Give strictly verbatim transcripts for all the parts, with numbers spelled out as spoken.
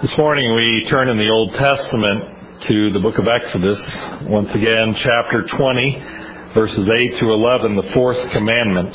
This morning we turn in the Old Testament to the book of Exodus, once again, chapter twenty, verses eight through eleven, the fourth commandment.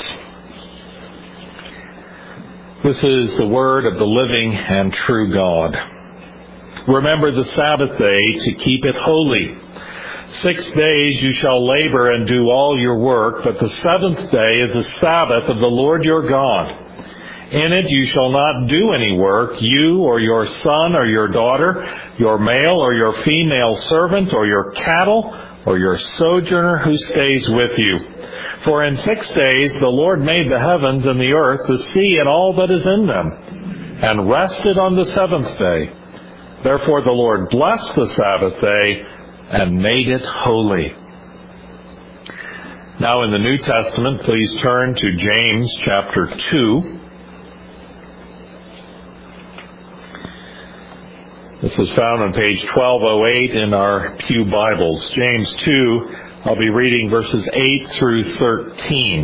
This is the word of the living and true God. Remember the Sabbath day to keep it holy. Six days you shall labor and do all your work, but the seventh day is the Sabbath of the Lord your God. In it you shall not do any work, you or your son or your daughter, your male or your female servant, or your cattle, or your sojourner who stays with you. For in six days the Lord made the heavens and the earth, the sea and all that is in them, and rested on the seventh day. Therefore the Lord blessed the Sabbath day and made it holy. Now in the New Testament, please turn to James chapter two. This is found on page twelve oh eight in our Pew Bibles. James two, I'll be reading verses eight through thirteen.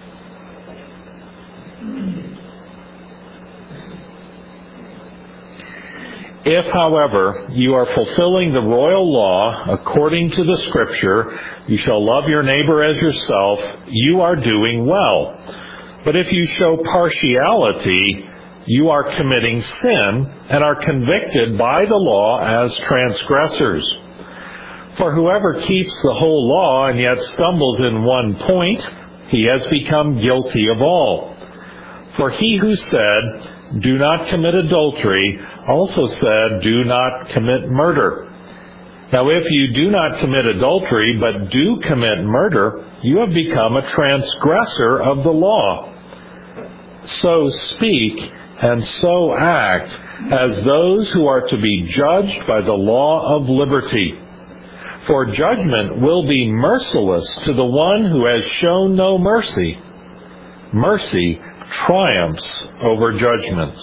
If, however, you are fulfilling the royal law according to the Scripture, you shall love your neighbor as yourself, you are doing well. But if you show partiality, you are committing sin and are convicted by the law as transgressors. For whoever keeps the whole law and yet stumbles in one point, he has become guilty of all. For he who said, "Do not commit adultery," also said, "Do not commit murder." Now if you do not commit adultery, but do commit murder, you have become a transgressor of the law. So speak and so act as those who are to be judged by the law of liberty. For judgment will be merciless to the one who has shown no mercy. Mercy triumphs over judgment.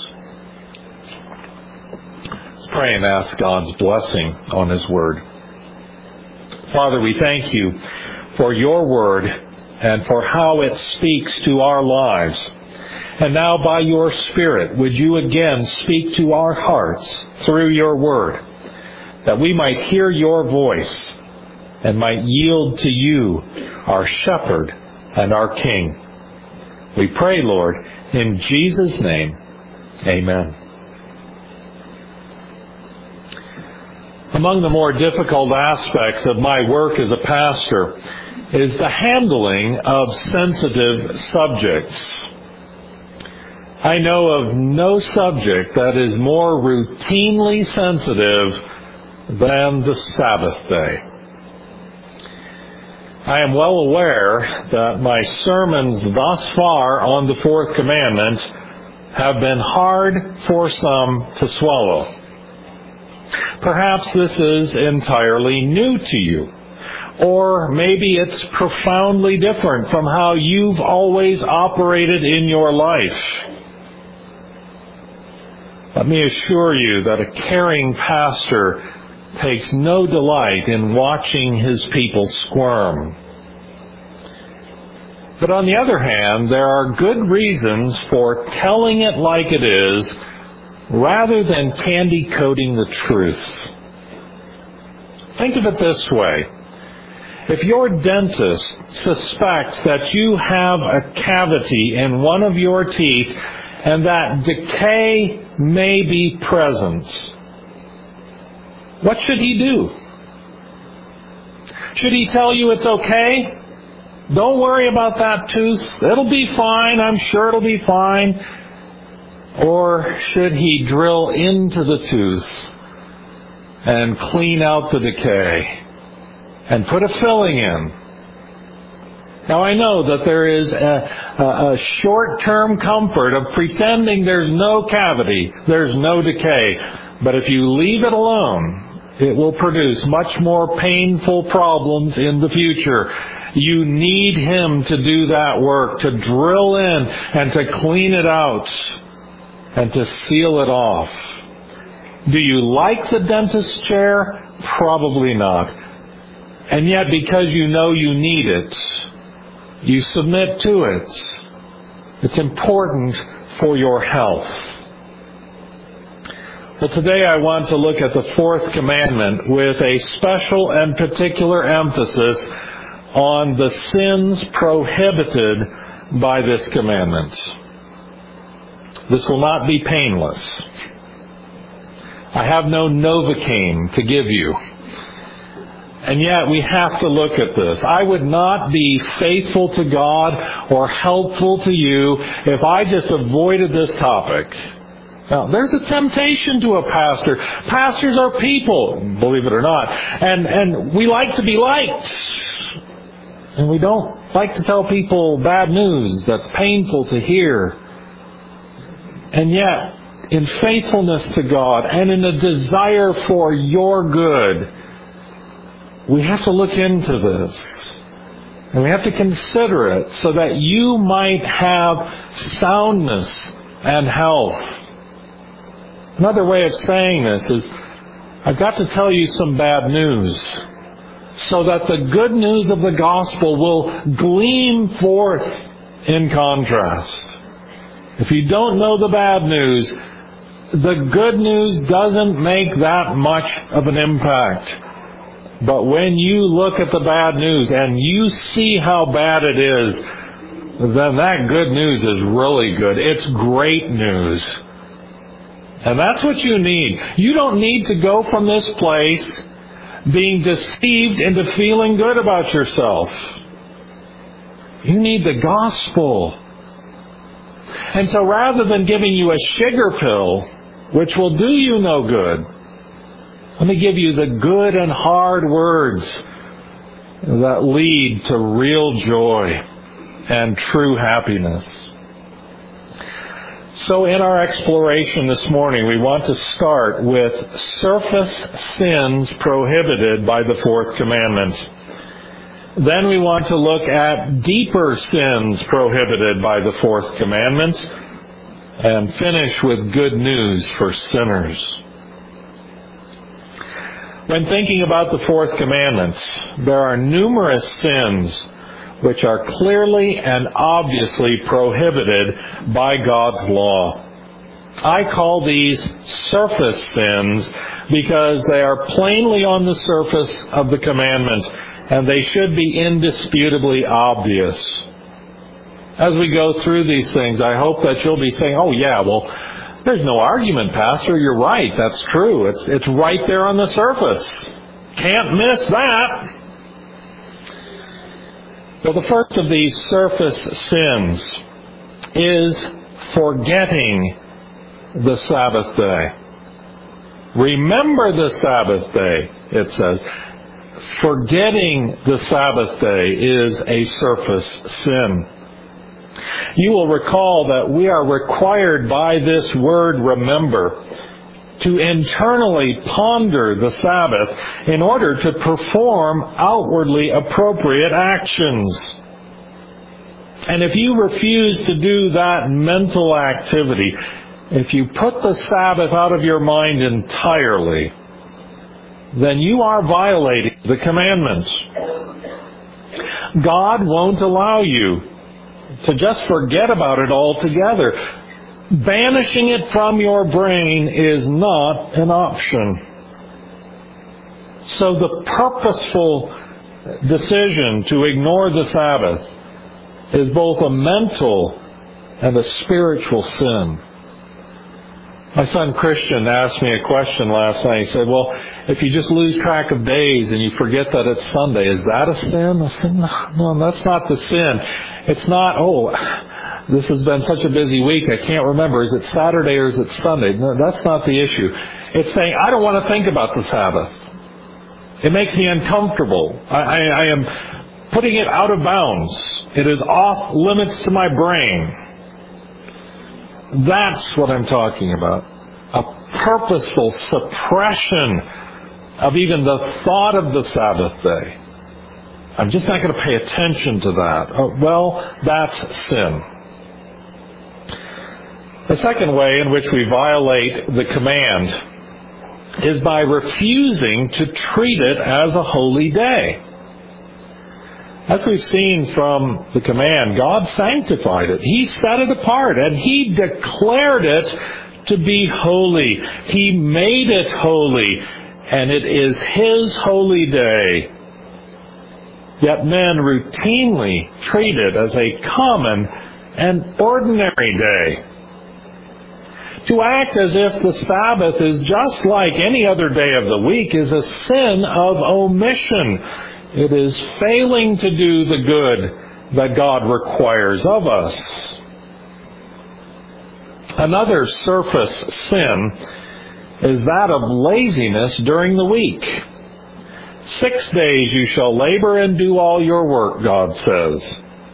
Let's pray and ask God's blessing on His Word. Father, we thank you for your Word and for how it speaks to our lives. And now by your Spirit, would you again speak to our hearts through your word, that we might hear your voice and might yield to you, our shepherd and our King. We pray, Lord, in Jesus' name, amen. Among the more difficult aspects of my work as a pastor is the handling of sensitive subjects. I know of no subject that is more routinely sensitive than the Sabbath day. I am well aware that my sermons thus far on the fourth commandment have been hard for some to swallow. Perhaps this is entirely new to you, or maybe it's profoundly different from how you've always operated in your life. Let me assure you that a caring pastor takes no delight in watching his people squirm. But on the other hand, there are good reasons for telling it like it is rather than candy-coating the truth. Think of it this way. If your dentist suspects that you have a cavity in one of your teeth and that decay may be present, what should he do? Should he tell you it's okay? Don't worry about that tooth. It'll be fine. I'm sure it'll be fine. Or should he drill into the tooth and clean out the decay and put a filling in? Now I know that there is a, a, a short-term comfort of pretending there's no cavity, there's no decay. But if you leave it alone, it will produce much more painful problems in the future. You need him to do that work, to drill in and to clean it out and to seal it off. Do you like the dentist's chair? Probably not. And yet because you know you need it, you submit to it. It's important for your health. Well, today I want to look at the fourth commandment with a special and particular emphasis on the sins prohibited by this commandment. This will not be painless. I have no Novocaine to give you. And yet we have to look at this. I would not be faithful to God or helpful to you if I just avoided this topic. Now, there's a temptation to a pastor. Pastors are people, believe it or not. And, and we like to be liked. And we don't like to tell people bad news that's painful to hear. And yet, in faithfulness to God and in a desire for your good, we have to look into this. And we have to consider it so that you might have soundness and health. Another way of saying this is, I've got to tell you some bad news so that the good news of the gospel will gleam forth in contrast. If you don't know the bad news, the good news doesn't make that much of an impact. But when you look at the bad news and you see how bad it is, then that good news is really good. It's great news. And that's what you need. You don't need to go from this place being deceived into feeling good about yourself. You need the gospel. And so rather than giving you a sugar pill, which will do you no good, let me give you the good and hard words that lead to real joy and true happiness. So in our exploration this morning, we want to start with surface sins prohibited by the fourth commandment. Then we want to look at deeper sins prohibited by the fourth commandment, and finish with good news for sinners. When thinking about the fourth commandment, there are numerous sins which are clearly and obviously prohibited by God's law. I call these surface sins because they are plainly on the surface of the commandment, and they should be indisputably obvious. As we go through these things, I hope that you'll be saying, oh yeah, well, there's no argument, Pastor. You're right. That's true. It's, it's right there on the surface. Can't miss that. Well, the first of these surface sins is forgetting the Sabbath day. Remember the Sabbath day, it says. Forgetting the Sabbath day is a surface sin. You will recall that we are required by this word remember to internally ponder the Sabbath in order to perform outwardly appropriate actions. And if you refuse to do that mental activity, if you put the Sabbath out of your mind entirely, then you are violating the commandments. God won't allow you to just forget about it altogether. Banishing it from your brain is not an option. So the purposeful decision to ignore the Sabbath is both a mental and a spiritual sin. My son Christian asked me a question last night. He said, well, if you just lose track of days and you forget that it's Sunday, is that a sin? I said, no, no, that's not the sin. It's not, oh, this has been such a busy week, I can't remember. Is it Saturday or is it Sunday? No, that's not the issue. It's saying, I don't want to think about the Sabbath. It makes me uncomfortable. I, I, I am putting it out of bounds. It is off limits to my brain. That's what I'm talking about. A purposeful suppression of even the thought of the Sabbath day. I'm just not going to pay attention to that. Oh, well, that's sin. The second way in which we violate the command is by refusing to treat it as a holy day. As we've seen from the command, God sanctified it. He set it apart, and He declared it to be holy. He made it holy, and it is His holy day. Yet men routinely treat it as a common and ordinary day. To act as if the Sabbath is just like any other day of the week is a sin of omission. It is failing to do the good that God requires of us. Another surface sin is that of laziness during the week. Six days you shall labor and do all your work, God says.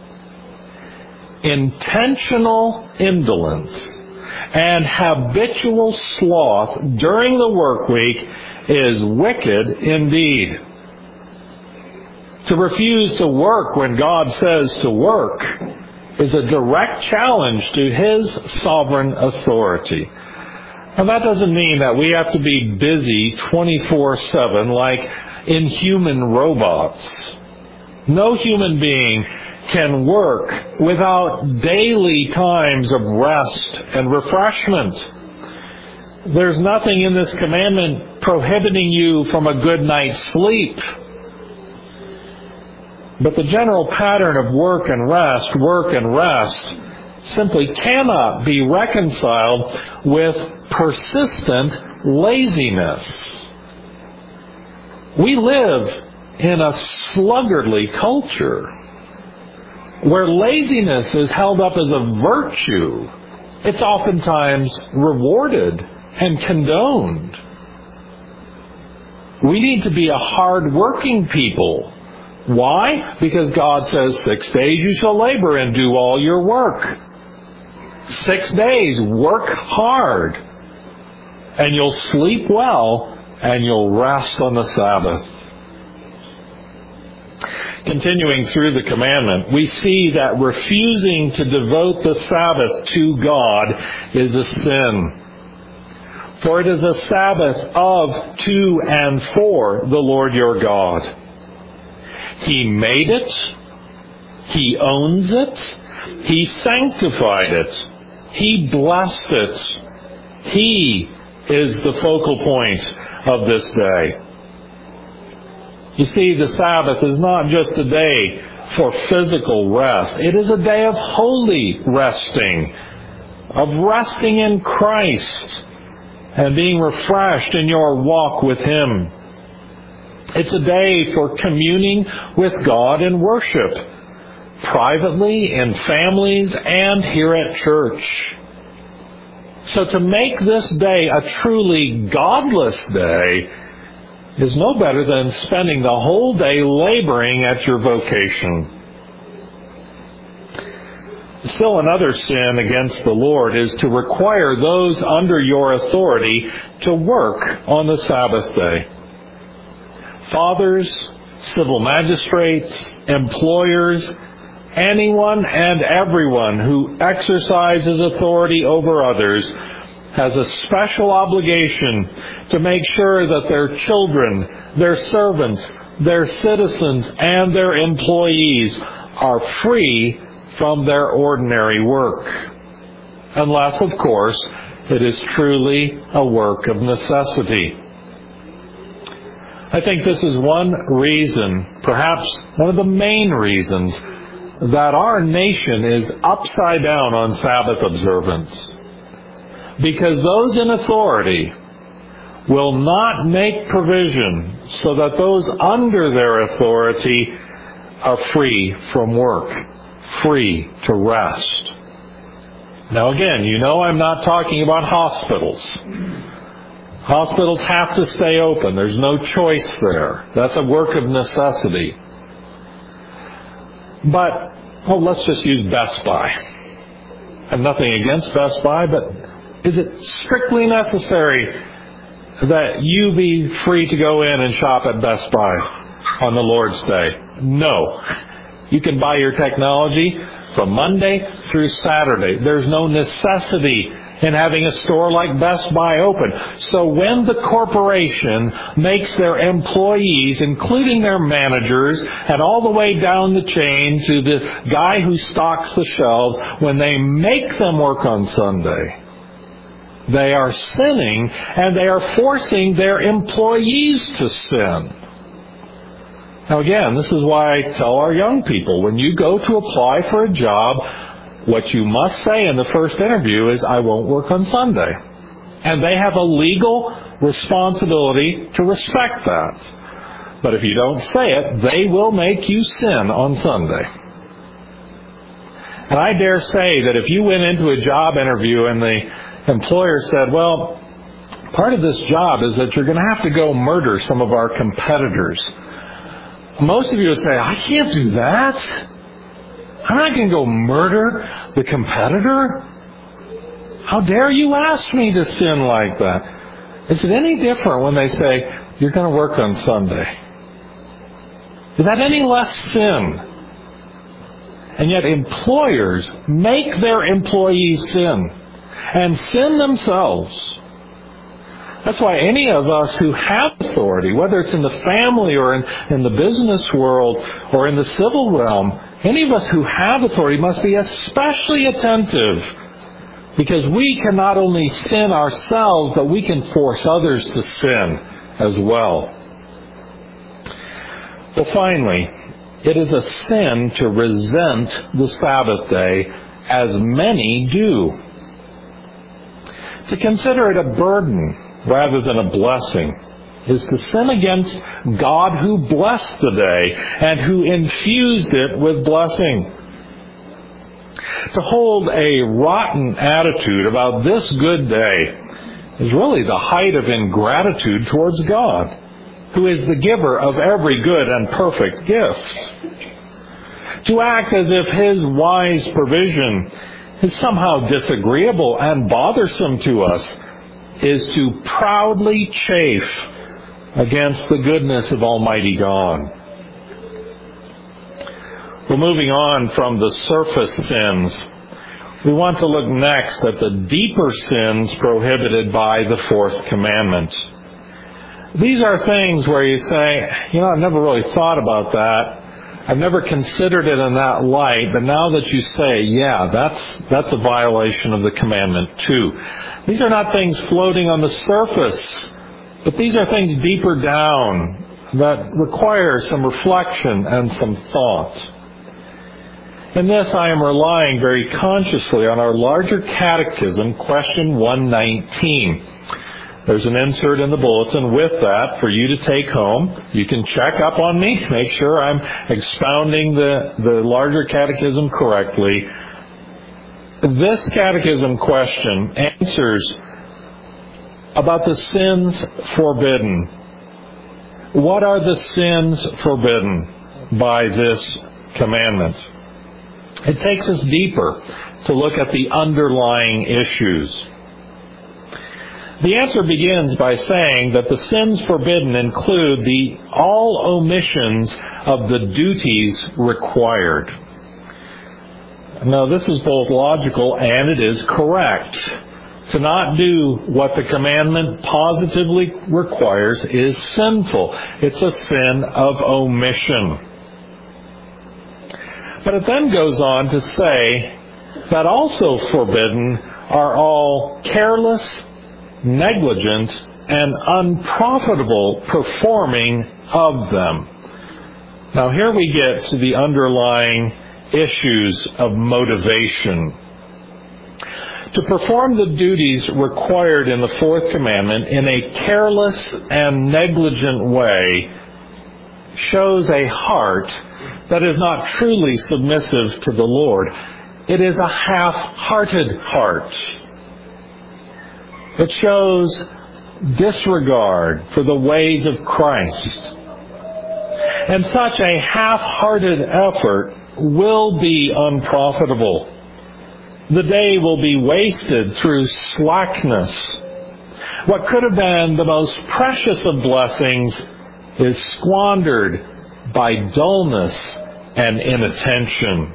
Intentional indolence and habitual sloth during the work week is wicked indeed. To refuse to work when God says to work is a direct challenge to His sovereign authority. And that doesn't mean that we have to be busy twenty-four seven like inhuman robots. No human being can work without daily times of rest and refreshment. There's nothing in this commandment prohibiting you from a good night's sleep. But the general pattern of work and rest, work and rest, simply cannot be reconciled with persistent laziness. We live in a sluggardly culture where laziness is held up as a virtue. It's oftentimes rewarded and condoned. We need to be a hard-working people. Why? Because God says, six days you shall labor and do all your work. Six days, work hard. And you'll sleep well, and you'll rest on the Sabbath. Continuing through the commandment, we see that refusing to devote the Sabbath to God is a sin. For it is a Sabbath of, to, and for the Lord your God. He made it. He owns it. He sanctified it. He blessed it. He is the focal point of this day. You see, the Sabbath is not just a day for physical rest. It is a day of holy resting, of resting in Christ and being refreshed in your walk with Him. It's a day for communing with God in worship, privately, in families, and here at church. So to make this day a truly godless day is no better than spending the whole day laboring at your vocation. Still another sin against the Lord is to require those under your authority to work on the Sabbath day. Fathers, civil magistrates, employers, anyone and everyone who exercises authority over others has a special obligation to make sure that their children, their servants, their citizens, and their employees are free from their ordinary work. Unless, of course, it is truly a work of necessity. I think this is one reason, perhaps one of the main reasons, that our nation is upside down on Sabbath observance. Because those in authority will not make provision so that those under their authority are free from work, free to rest. Now again, you know I'm not talking about hospitals. Hospitals have to stay open. There's no choice there. That's a work of necessity. But, oh, let's just use Best Buy. I have nothing against Best Buy, but is it strictly necessary that you be free to go in and shop at Best Buy on the Lord's Day? No. You can buy your technology from Monday through Saturday. There's no necessity in having a store like Best Buy open. So when the corporation makes their employees, including their managers, and all the way down the chain to the guy who stocks the shelves, when they make them work on Sunday, They are sinning, and they are forcing their employees to sin. Now again, this is why I tell our young people, when you go to apply for a job, what you must say in the first interview is, I won't work on Sunday. And they have a legal responsibility to respect that. But if you don't say it, they will make you sin on Sunday. And I dare say that if you went into a job interview and the employer said, well, part of this job is that you're going to have to go murder some of our competitors. Most of you would say, I can't do that. I'm not going to go murder the competitor. How dare you ask me to sin like that? Is it any different when they say, you're going to work on Sunday? Is that any less sin? And yet employers make their employees sin, and sin themselves. That's why any of us who have authority, whether it's in the family or in, in the business world or in the civil realm, any of us who have authority must be especially attentive, because we can not only sin ourselves, but we can force others to sin as well. Well, finally, it is a sin to resent the Sabbath day, as many do. To consider it a burden rather than a blessing is to sin against God who blessed the day and who infused it with blessing. To hold a rotten attitude about this good day is really the height of ingratitude towards God, who is the giver of every good and perfect gift. To act as if His wise provision is somehow disagreeable and bothersome to us is to proudly chafe against the goodness of Almighty God. Well, moving on from the surface sins, we want to look next at the deeper sins prohibited by the fourth commandment. These are things where you say, you know, I've never really thought about that. I've never considered it in that light, but now that you say, yeah, that's that's a violation of the commandment too. These are not things floating on the surface, but these are things deeper down that require some reflection and some thought. In this, I am relying very consciously on our larger catechism, question one nineteen. There's an insert in the bulletin with that for you to take home. You can check up on me, make sure I'm expounding the, the larger catechism correctly. This catechism question answers about the sins forbidden. What are the sins forbidden by this commandment? It takes us deeper to look at the underlying issues. The answer begins by saying that the sins forbidden include the all omissions of the duties required. Now, this is both logical and it is correct. To not do what the commandment positively requires is sinful. It's a sin of omission. But it then goes on to say that also forbidden are all careless, negligent, and unprofitable performing of them. Now here we get to the underlying issues of motivation. To perform the duties required in the fourth commandment in a careless and negligent way shows a heart that is not truly submissive to the Lord. It is a half-hearted heart. It shows disregard for the ways of Christ. And such a half-hearted effort will be unprofitable. The day will be wasted through slackness. What could have been the most precious of blessings is squandered by dullness and inattention.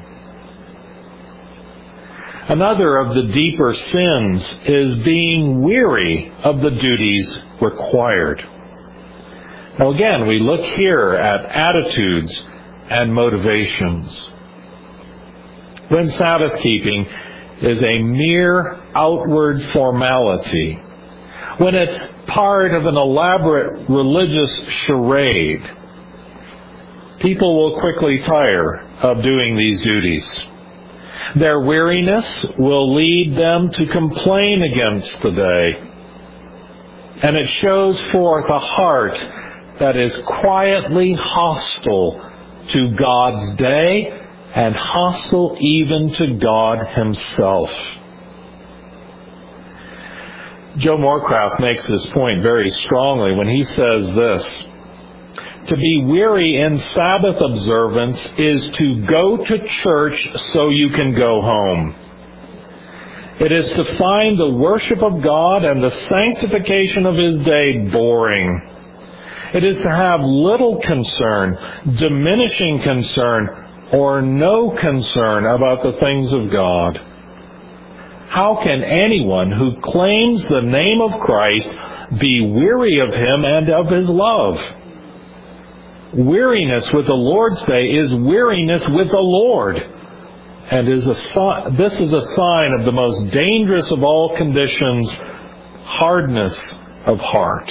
Another of the deeper sins is being weary of the duties required. Now again, we look here at attitudes and motivations. When Sabbath keeping is a mere outward formality, when it's part of an elaborate religious charade, people will quickly tire of doing these duties. Their weariness will lead them to complain against the day. And it shows forth a heart that is quietly hostile to God's day and hostile even to God Himself. Joe Morecraft makes this point very strongly when he says this: to be weary in Sabbath observance is to go to church so you can go home. It is to find the worship of God and the sanctification of His day boring. It is to have little concern, diminishing concern, or no concern about the things of God. How can anyone who claims the name of Christ be weary of Him and of His love? Weariness with the Lord's Day is weariness with the Lord, and is a si- this is a sign of the most dangerous of all conditions, hardness of heart.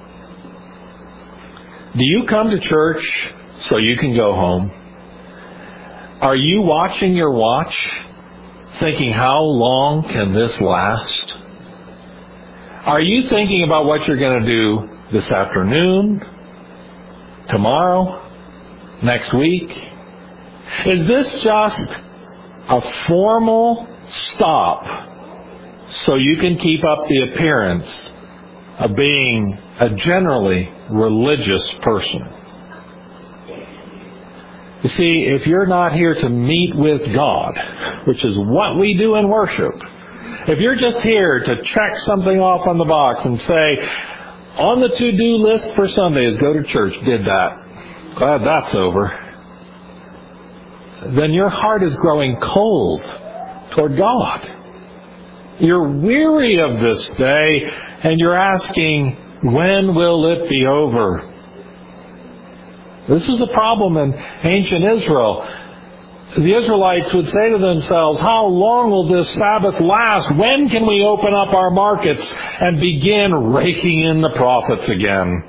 Do you come to church so you can go home? Are you watching your watch, thinking, how long can this last? Are you thinking about what you're going to do this afternoon, tomorrow, next week? Is this just a formal stop so you can keep up the appearance of being a generally religious person? You see, if you're not here to meet with God, which is what we do in worship, if you're just here to check something off on the box and say, on the to-do list for Sunday is go to church, did that, glad that's over, then your heart is growing cold toward God. You're weary of this day, and you're asking, when will it be over? This is a problem in ancient Israel. The Israelites would say to themselves, how long will this Sabbath last? When can we open up our markets and begin raking in the profits again?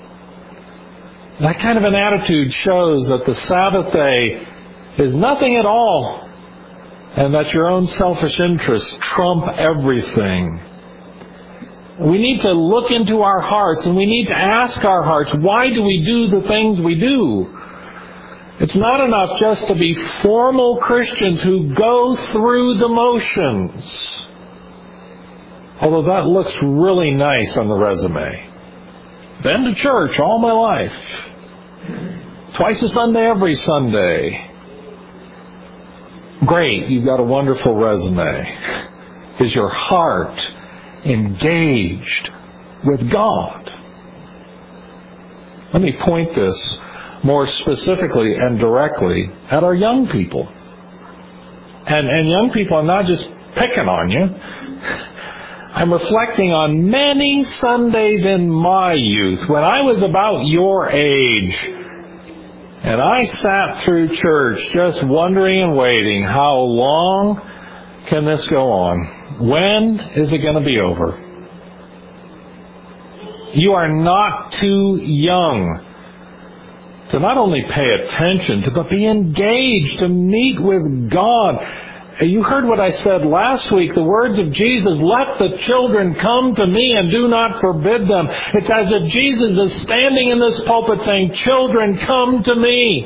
That kind of an attitude shows that the Sabbath day is nothing at all, and that your own selfish interests trump everything. We need to look into our hearts, and we need to ask our hearts, why do we do the things we do? It's not enough just to be formal Christians who go through the motions. Although that looks really nice on the resume. Been to church all my life. Twice a Sunday, every Sunday. Great, you've got a wonderful resume. Is your heart engaged with God? Let me point this more specifically and directly at our young people. And, and young people, I'm not just picking on you. I'm reflecting on many Sundays in my youth when I was about your age. And I sat through church just wondering and waiting, how long can this go on? When is it going to be over? You are not too young to not only pay attention to, but be engaged, to meet with God. You heard what I said last week, the words of Jesus, let the children come to me and do not forbid them. It's as if Jesus is standing in this pulpit saying, children, come to me.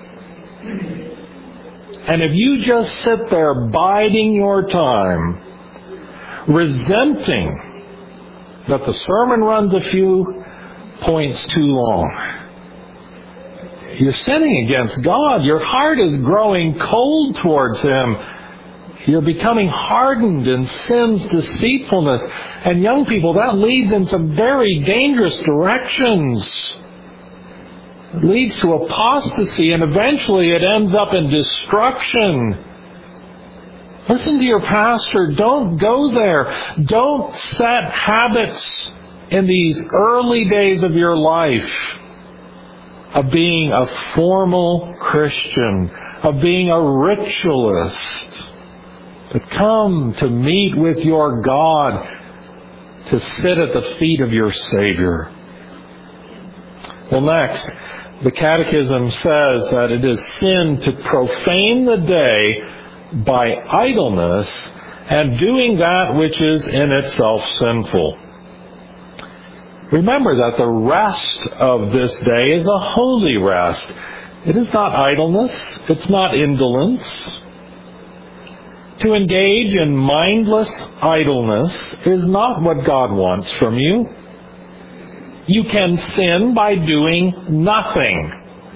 And if you just sit there biding your time, resenting that the sermon runs a few points too long, you're sinning against God. Your heart is growing cold towards Him. You're becoming hardened in sin's deceitfulness. And young people, that leads in some very dangerous directions. It leads to apostasy, and eventually it ends up in destruction. Listen to your pastor. Don't go there. Don't set habits in these early days of your life of being a formal Christian, of being a ritualist. but come to meet with your God, to sit at the feet of your Savior. Well, next, the Catechism says that it is sin to profane the day by idleness and doing that which is in itself sinful. Remember that the rest of this day is a holy rest. It is not idleness. It's not indolence. To engage in mindless idleness is not what God wants from you. You can sin by doing nothing.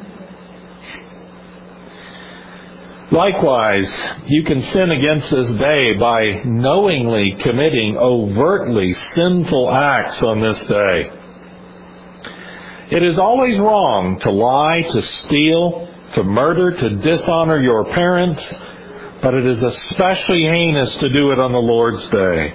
Likewise, you can sin against this day by knowingly committing overtly sinful acts on this day. It is always wrong to lie, to steal, to murder, to dishonor your parents, but it is especially heinous to do it on the Lord's Day.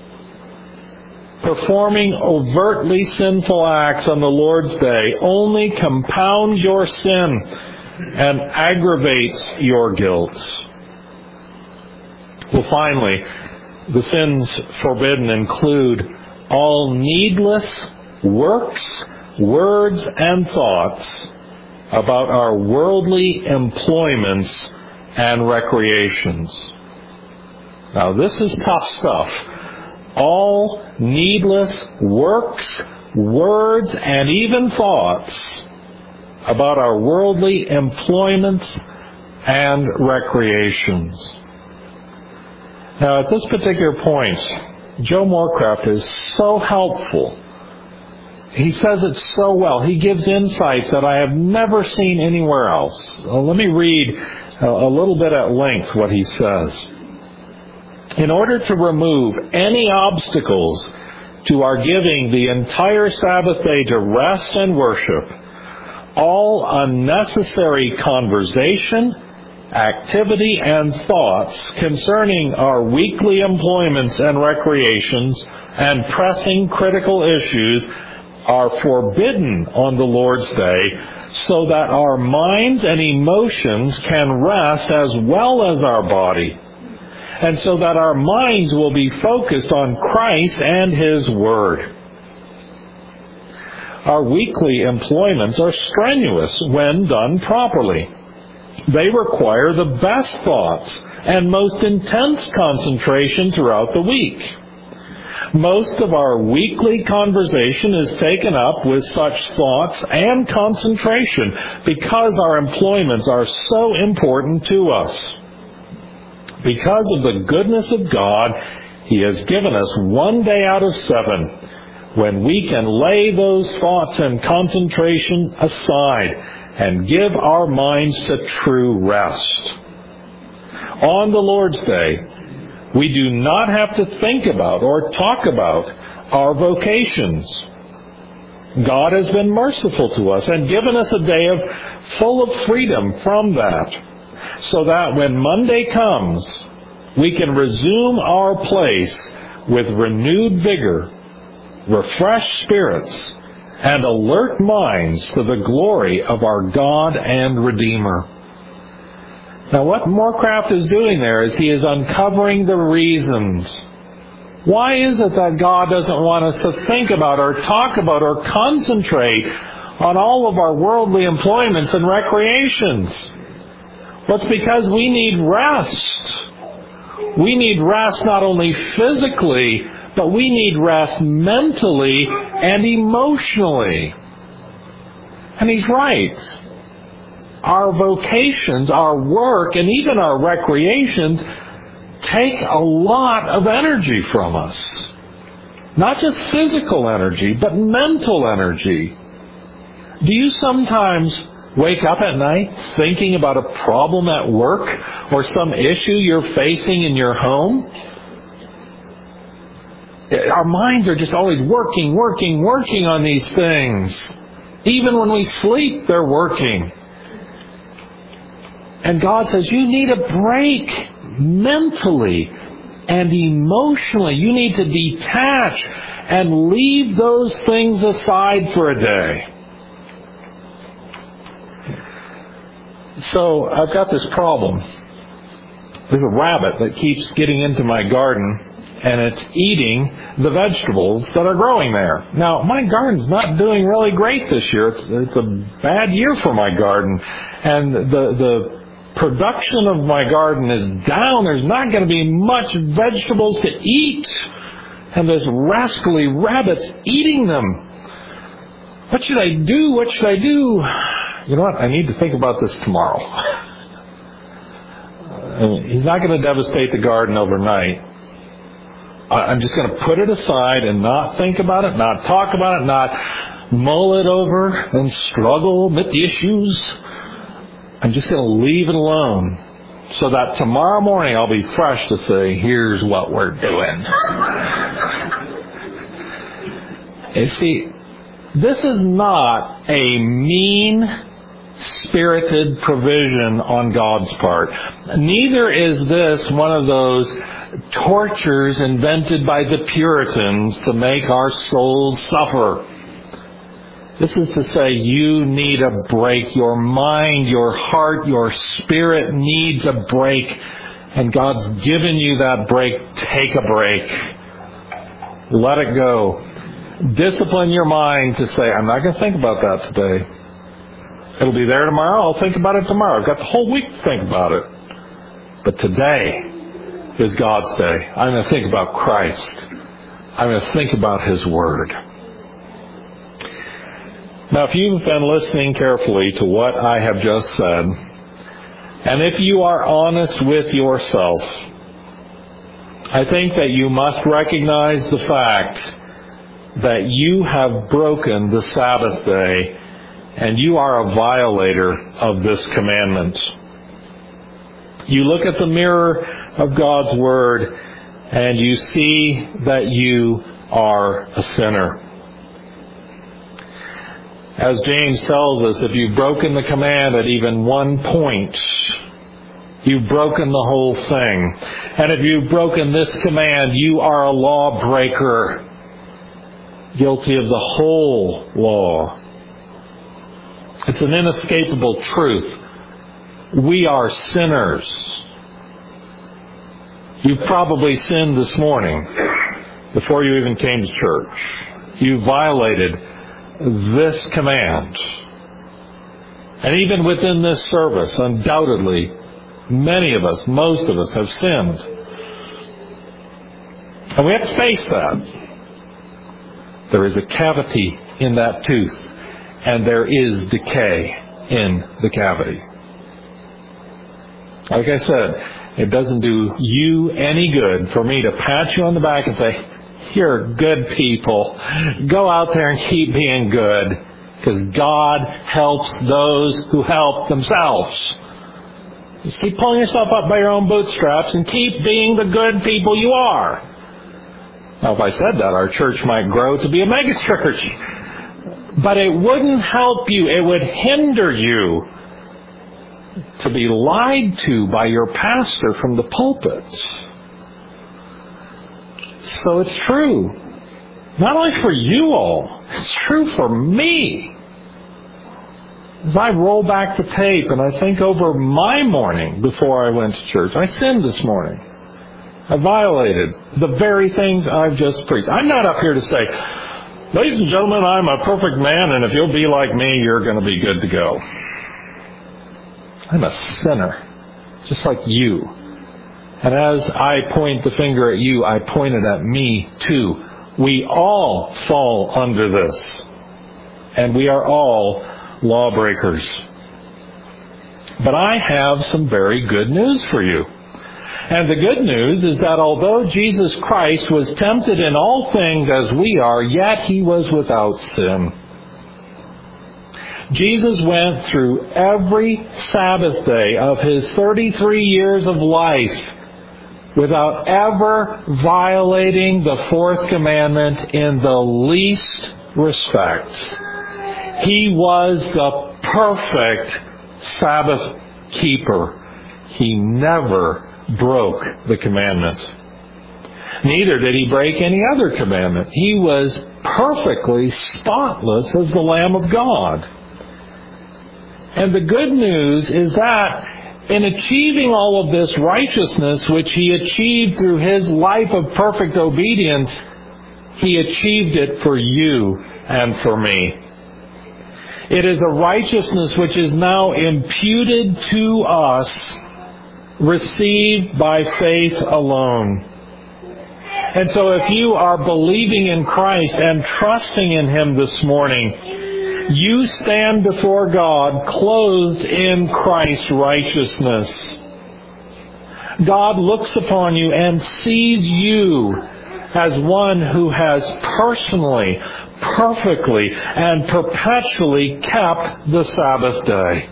Performing overtly sinful acts on the Lord's Day only compounds your sin and aggravates your guilt. Well, finally, the sins forbidden include all needless works, words, and thoughts about our worldly employments and recreations. Now, this is tough stuff. All needless works, words, and even thoughts about our worldly employments and recreations. Now, at this particular point, Joe Morecraft is so helpful. He says it so well. He gives insights that I have never seen anywhere else. Well, let me read a little bit at length what he says. In order to remove any obstacles to our giving the entire Sabbath day to rest and worship, all unnecessary conversation, activity, and thoughts concerning our weekly employments and recreations and pressing critical issues are forbidden on the Lord's Day, so that our minds and emotions can rest as well as our body, and so that our minds will be focused on Christ and His Word. Our weekly employments are strenuous when done properly. They require the best thoughts and most intense concentration throughout the week. Most of our weekly conversation is taken up with such thoughts and concentration because our employments are so important to us. Because of the goodness of God, He has given us one day out of seven when we can lay those thoughts and concentration aside and give our minds to true rest. On the Lord's Day, we do not have to think about or talk about our vocations. God has been merciful to us and given us a day of full of freedom from that, so that when Monday comes, we can resume our place with renewed vigor, refreshed spirits, and alert minds to the glory of our God and Redeemer. Now, what Morecraft is doing there is he is uncovering the reasons. Why is it that God doesn't want us to think about or talk about or concentrate on all of our worldly employments and recreations? Well, it's because we need rest. We need rest not only physically, but we need rest mentally and emotionally. And he's right. Our vocations, our work, and even our recreations take a lot of energy from us. Not just physical energy, but mental energy. Do you sometimes wake up at night thinking about a problem at work or some issue you're facing in your home? Our minds are just always working, working, working on these things. Even when we sleep, they're working. And God says, you need a break mentally and emotionally. You need to detach and leave those things aside for a day. So I've got this problem. there's a rabbit that keeps getting into my garden, and it's eating the vegetables that are growing there. Now, my garden's not doing really great this year. It's, it's a bad year for my garden. And the, the production of my garden is down. There's not going to be much vegetables to eat. And this rascally rabbit's eating them. What should I do? What should I do? You know what? I need to think about this tomorrow. He's not going to devastate the garden overnight. I'm just going to put it aside and not think about it, not talk about it, not mull it over and struggle with the issues. I'm just going to leave it alone so that tomorrow morning I'll be fresh to say, here's what we're doing. You see, this is not a mean-spirited provision on God's part. Neither is this one of those tortures invented by the Puritans to make our souls suffer. This is to say, you need a break. Your mind, your heart, your spirit needs a break. And God's given you that break. Take a break. Let it go. Discipline your mind to say, I'm not going to think about that today. It'll be there tomorrow. I'll think about it tomorrow. I've got the whole week to think about it. But today is God's day. I'm going to think about Christ. I'm going to think about His Word. Now, if you've been listening carefully to what I have just said, and if you are honest with yourself, I think that you must recognize the fact that you have broken the Sabbath day and you are a violator of this commandment. You look at the mirror of God's Word and you see that you are a sinner. As James tells us, if you've broken the command at even one point, you've broken the whole thing. And if you've broken this command, you are a lawbreaker, guilty of the whole law. It's an inescapable truth. We are sinners. You probably sinned this morning before you even came to church. You violated this command. And even within this service, undoubtedly, many of us, most of us, have sinned. And we have to face that. There is a cavity in that tooth, and there is decay in the cavity. Like I said, it doesn't do you any good for me to pat you on the back and say, you're good people. Go out there and keep being good, because God helps those who help themselves. Just keep pulling yourself up by your own bootstraps and keep being the good people you are. Now, if I said that, our church might grow to be a megachurch. But it wouldn't help you. It would hinder you to be lied to by your pastor from the pulpits. So it's true. Not only for you all, it's true for me. As I roll back the tape and I think over my morning before I went to church, I sinned this morning. I violated the very things I've just preached. I'm not up here to say, ladies and gentlemen, I'm a perfect man, and if you'll be like me, you're going to be good to go. I'm a sinner, just like you. And as I point the finger at you, I point it at me too. We all fall under this. And we are all lawbreakers. But I have some very good news for you. And the good news is that although Jesus Christ was tempted in all things as we are, yet He was without sin. Jesus went through every Sabbath day of His thirty-three years of life without ever violating the fourth commandment in the least respect. He was the perfect Sabbath keeper. He never broke the commandment. Neither did He break any other commandment. He was perfectly spotless as the Lamb of God. And the good news is that in achieving all of this righteousness, which He achieved through His life of perfect obedience, He achieved it for you and for me. It is a righteousness which is now imputed to us, received by faith alone. And so if you are believing in Christ and trusting in Him this morning, you stand before God clothed in Christ's righteousness. God looks upon you and sees you as one who has personally, perfectly, and perpetually kept the Sabbath day.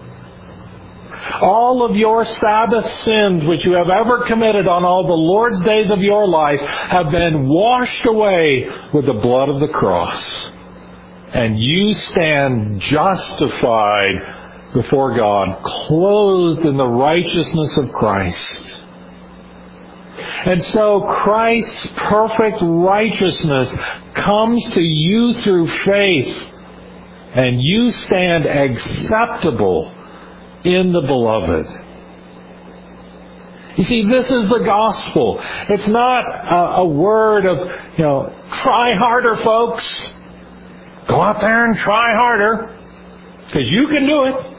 All of your Sabbath sins which you have ever committed on all the Lord's days of your life have been washed away with the blood of the cross. And you stand justified before God, clothed in the righteousness of Christ. And so Christ's perfect righteousness comes to you through faith, and you stand acceptable in the Beloved. You see, this is the gospel. It's not a, a word of, you know, try harder, folks. Go out there and try harder, because you can do it.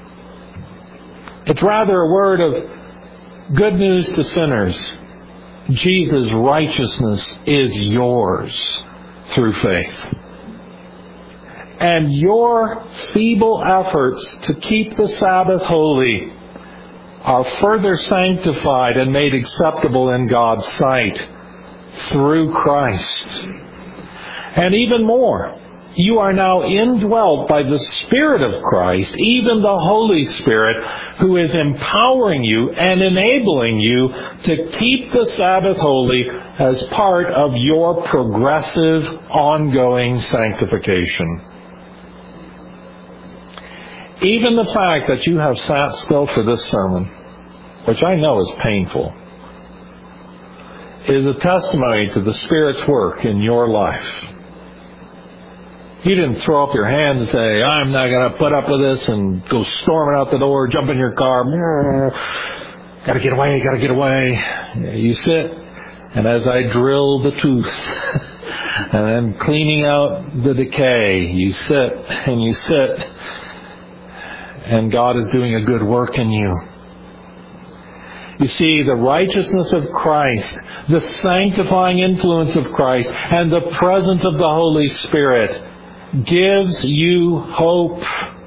It's rather a word of good news to sinners. Jesus' righteousness is yours through faith. And your feeble efforts to keep the Sabbath holy are further sanctified and made acceptable in God's sight through Christ. And even more, you are now indwelt by the Spirit of Christ, even the Holy Spirit, who is empowering you and enabling you to keep the Sabbath holy as part of your progressive, ongoing sanctification. Even the fact that you have sat still for this sermon, which I know is painful, is a testimony to the Spirit's work in your life. You didn't throw up your hands and say, I'm not going to put up with this, and go storming out the door, jump in your car, got to get away, got to get away. You sit, and as I drill the tooth, and I'm cleaning out the decay, you sit and you sit, and God is doing a good work in you. You see, the righteousness of Christ, the sanctifying influence of Christ, and the presence of the Holy Spirit gives you hope.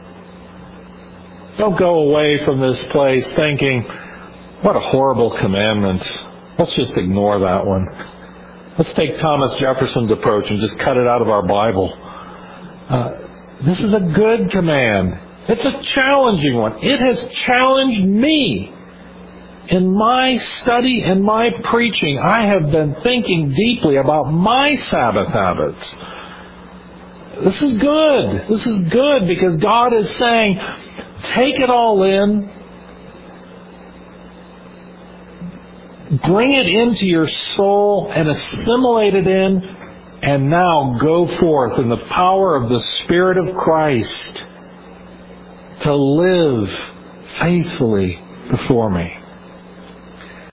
Don't go away from this place thinking, what a horrible commandment. Let's just ignore that one. Let's take Thomas Jefferson's approach and just cut it out of our Bible. Uh, this is a good command. It's a challenging one. It has challenged me. In my study and my preaching, I have been thinking deeply about my Sabbath habits. This is good. This is good because God is saying, take it all in, bring it into your soul and assimilate it in, and now go forth in the power of the Spirit of Christ to live faithfully before me.